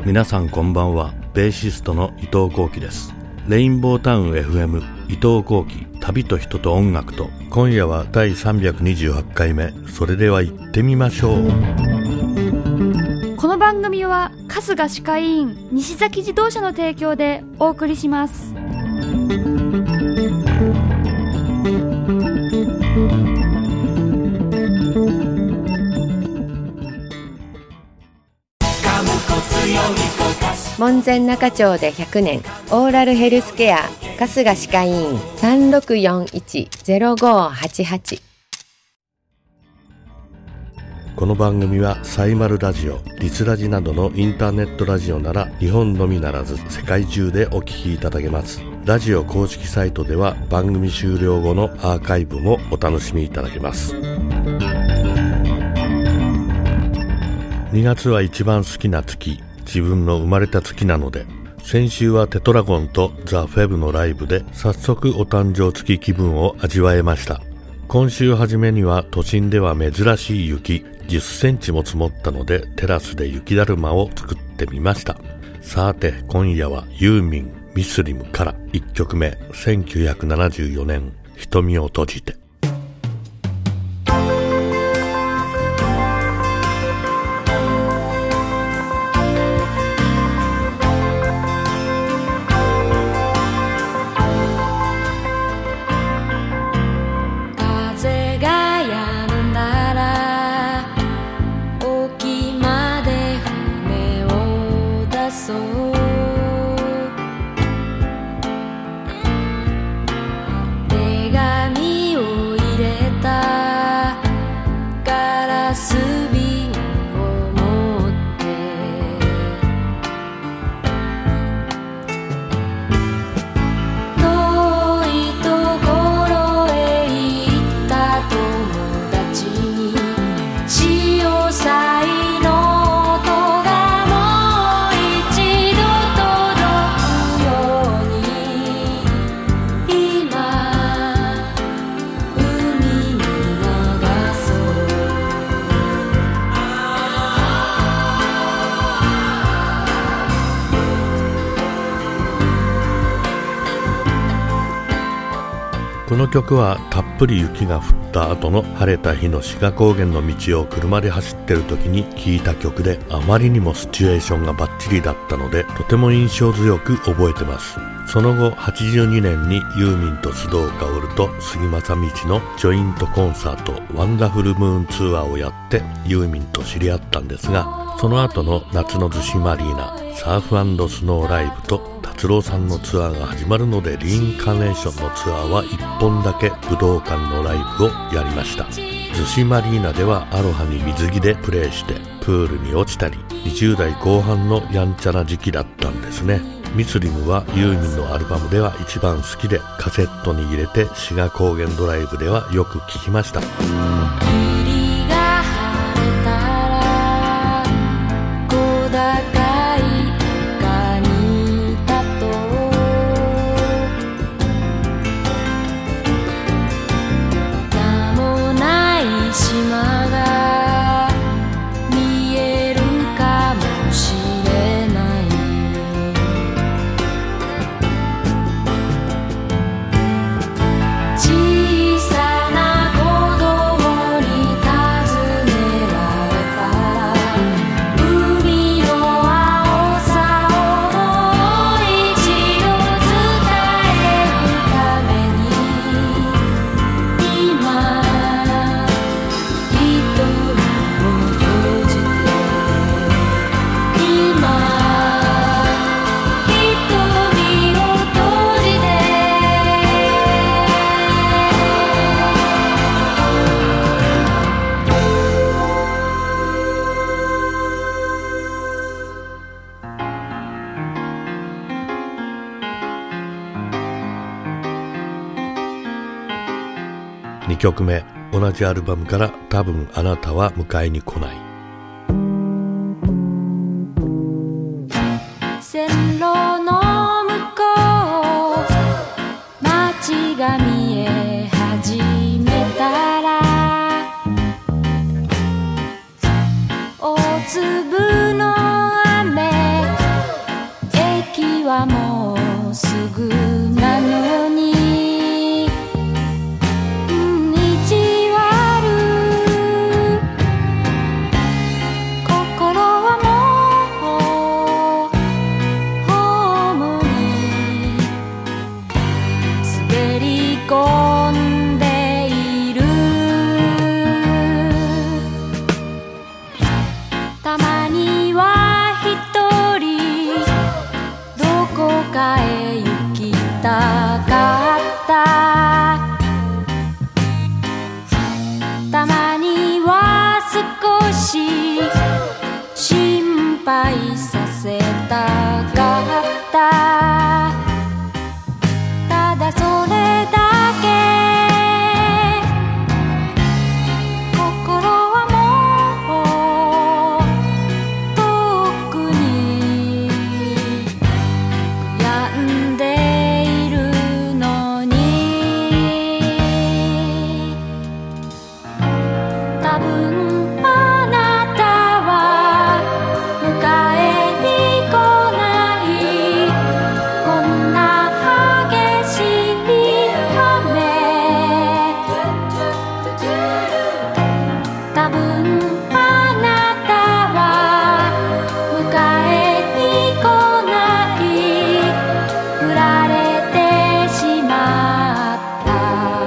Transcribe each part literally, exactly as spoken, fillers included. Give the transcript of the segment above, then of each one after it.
皆さんこんばんは。ベーシストの伊藤幸喜です。レインボータウン エフエム 伊藤幸喜、旅と人と音楽と、今夜はだいさんびゃくにじゅうはちかいめ。それでは行ってみましょう。 この番組は春日歯科医院西崎自動車の提供でお送りします。 門前仲町でひゃくねん、オーラルヘルスケア春日歯科医院 さんろくよんいち ゼロごはちはち。 この番組はサイマルラジオ、リスラジなどのインターネットラジオなら日本のみならず世界中でお聞きいただけます。ラジオ公式サイトでは番組終了後のアーカイブもお楽しみいただけます。にがつは一番好きな月、自分の生まれた月なので、先週はテトラゴンとザ・フェブのライブで早速お誕生月気分を味わえました。今週初めには都心では珍しい雪じゅっセンチも積もったので、テラスで雪だるまを作ってみました。さて今夜はユーミン、ミスリムからいっきょくめ、せんきゅうひゃくななじゅうよねん、瞳を閉じて。この曲はたっぷり雪が降った後の晴れた日の志賀高原の道を車で走ってる時に聴いた曲で、あまりにもシチュエーションがバッチリだったのでとても印象強く覚えてます。その後はちじゅうにねんにユーミンと須藤薫と杉正道のジョイントコンサートワンダフルムーンツアーをやってユーミンと知り合ったんですが、その後の夏の逗子マリーナ、サーフ&スノーライブと達郎さんのツアーが始まるので、リインカーネーションのツアーはいっぽんだけ武道館のライブをやりました。逗子マリーナではアロハに水着でプレーしてプールに落ちたり、にじゅうだいこう半のやんちゃな時期だったんですね。ミスリムはユーミンのアルバムでは一番好きで、カセットに入れて志賀高原ドライブではよく聴きました。にきょくめ、同じアルバムから多分あなたは迎えに来ない。 線路の向こう、街が見え始めたら、大粒の雨はもうすぐなのに、うん、意地悪心はもうホームに滑り込んでいる。たまには一人どこかへ行きたかった。たまには少し心配させたかった。ただそれだけ。心はもうとっくに悔やんでいるのに、多分あなたは迎えに来ない。こんな激しい雨、多分あなたは迎えに来ない。振られてしまった。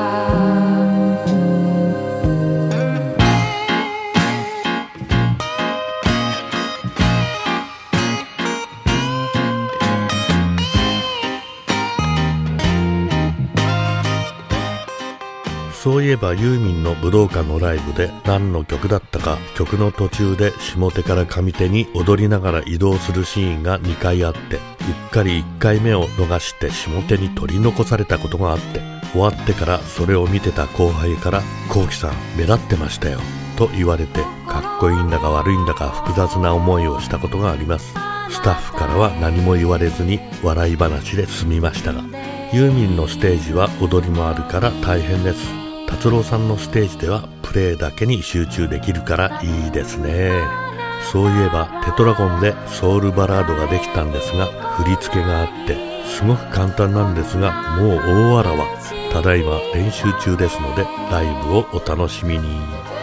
そういえばユーミンの武道館のライブで何の曲だったか、曲の途中で下手から上手に踊りながら移動するシーンがにかいあって、うっかりいっかいめを逃して下手に取り残されたことがあって、終わってからそれを見てた後輩から「コウキさん目立ってましたよ」と言われて、かっこいいんだか悪いんだか複雑な思いをしたことがあります。スタッフからは何も言われずに笑い話で済みましたが、ユーミンのステージは踊りもあるから大変です。達郎さんのステージではプレーだけに集中できるからいいですね。そういえばテトラゴンでソウルバラードができたんですが、振り付けがあってすごく簡単なんですが、もう大わらわ。ただいま練習中ですので、ライブをお楽しみに。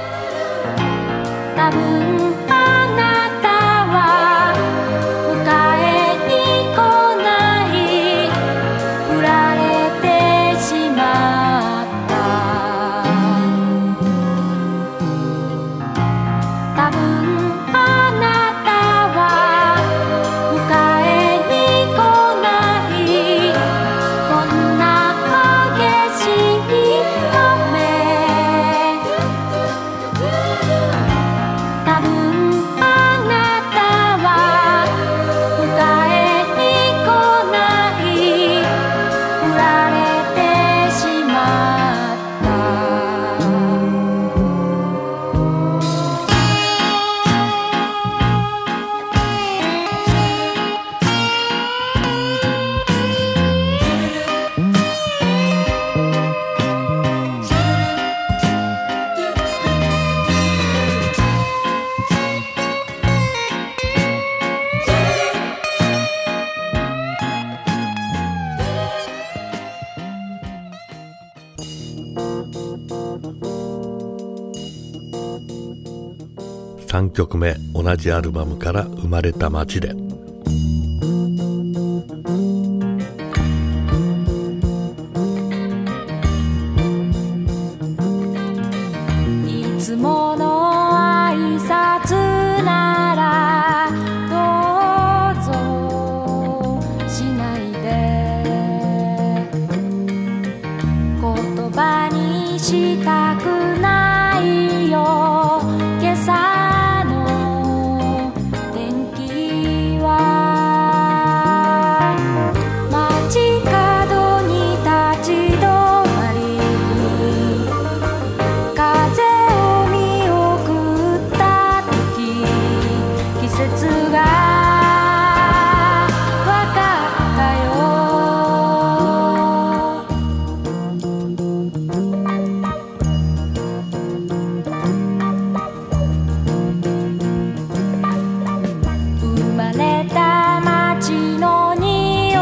多分あなたは迎えに来ない。振られてしまった。多分あなたは迎えに来ない。こんな激しい雨、多分あなたは迎えに来ない。振られてしまった。 さんきょくめ、同じアルバムから生まれた街で。 いつもの挨拶ならどうぞしないで。言葉にしたくないよ。今朝の天気は街角に立ち止まり、風を見送った時、季節がわかったよ。生まれた街の匂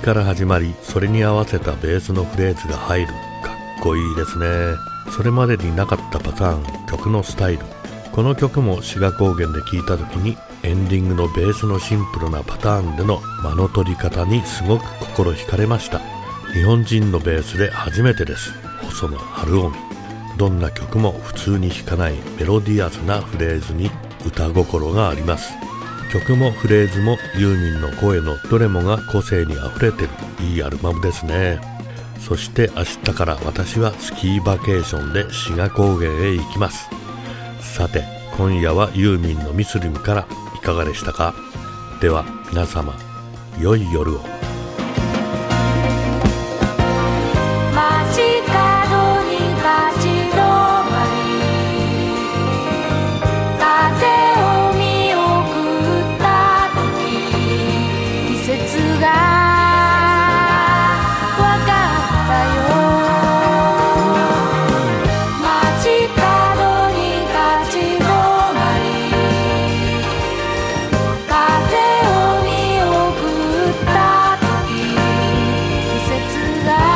から始まり、それに合わせたベースのフレーズが入る。かっこいいですね。それまでになかったパターン、曲のスタイル。この曲も志賀高原で聴いた時に、エンディングのベースのシンプルなパターンでの間の取り方にすごく心惹かれました。日本人のベースで初めてです。細野晴臣。どんな曲も普通に弾かないメロディアスなフレーズに歌心があります。曲もフレーズもユーミンの声のどれもが個性にあふれてるいいアルバムですね。そして明日から私はスキーバケーションで志賀高原へ行きます。さて今夜はユーミンのミスリムからいかがでしたか。では皆様良い夜を。 街角に立ち止まり風を見送った時季節がわかったよ。街角に立ち止まり風を見送った時季節が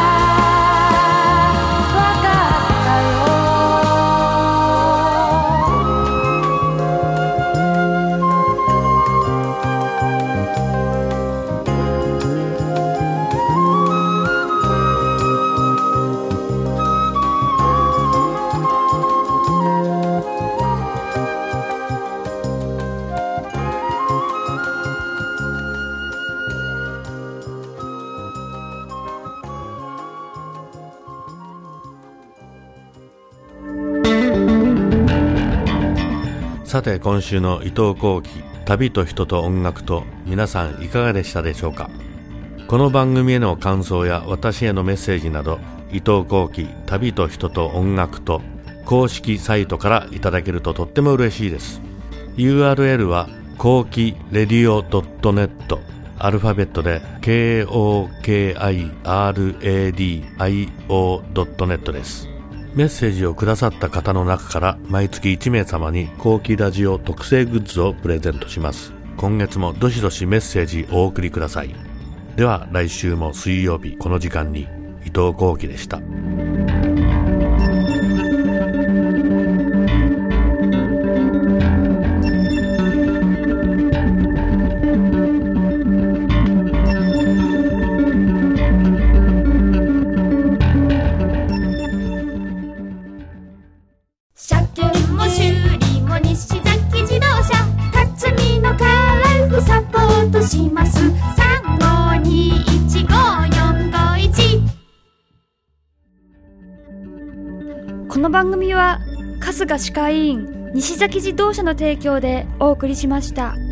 さて今週の伊藤幸喜旅と人と音楽と皆さんいかがでしたでしょうか。この番組への感想や私へのメッセージなど伊藤幸喜旅と人と音楽と公式サイトからいただけるととっても嬉しいです。 ユーアールエル は幸喜レディオ ドットネット アルファベットで ケーオーケーアイアールエーディーアイオー ドットネット です。メッセージをくださった方の中から毎月いち名様に幸喜ラジオ特製グッズをプレゼントします。今月もどしどしメッセージお送りください。では来週も水曜日この時間に伊藤幸喜でした。 します。さんごにいちごよんごいち。 この番組は春日歯科医院西崎自動車の提供でお送りしました。